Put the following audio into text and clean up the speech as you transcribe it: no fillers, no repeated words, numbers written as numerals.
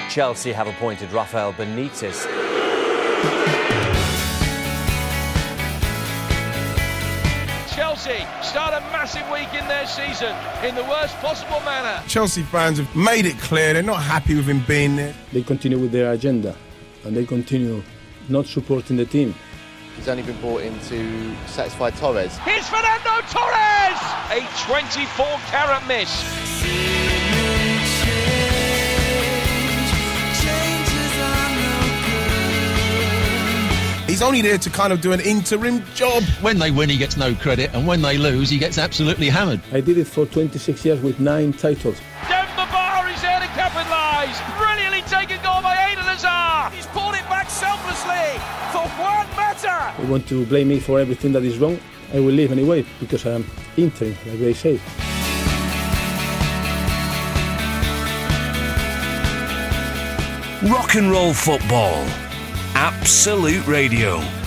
Chelsea have appointed Rafael Benitez. Chelsea start a massive week in their season in the worst possible manner. Chelsea fans have made it clear they're not happy with him being there. They continue with their agenda and they continue not supporting the team. He's only been brought in to satisfy Torres. Here's Fernando Torres! A 24-carat miss. He's only there to kind of do an interim job. When they win, he gets no credit, and when they lose, he gets absolutely hammered. I did it for 26 years with 9 titles. Demba Ba is there to capitalise. Brilliantly taken goal by Eden Hazard. He's pulled it back selflessly for Juan Mata. They want to blame me for everything that is wrong. I will leave anyway because I am interim, like they say. Rock and roll football. Absolute Radio.